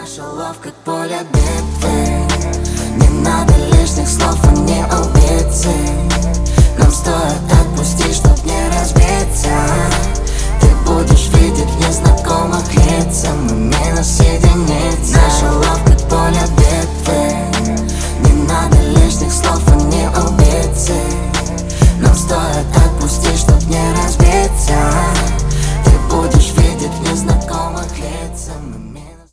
Наша лов как поле битвы. Не надо лишних слов, они убийцы. Нам стоит отпустить, чтоб не разбиться. Ты будешь видеть незнакомых лиц, а мы минус единица. Наша лов как поле битвы. Не надо лишних слов, они убийцы. Нам стоит отпустить, чтоб не разбиться.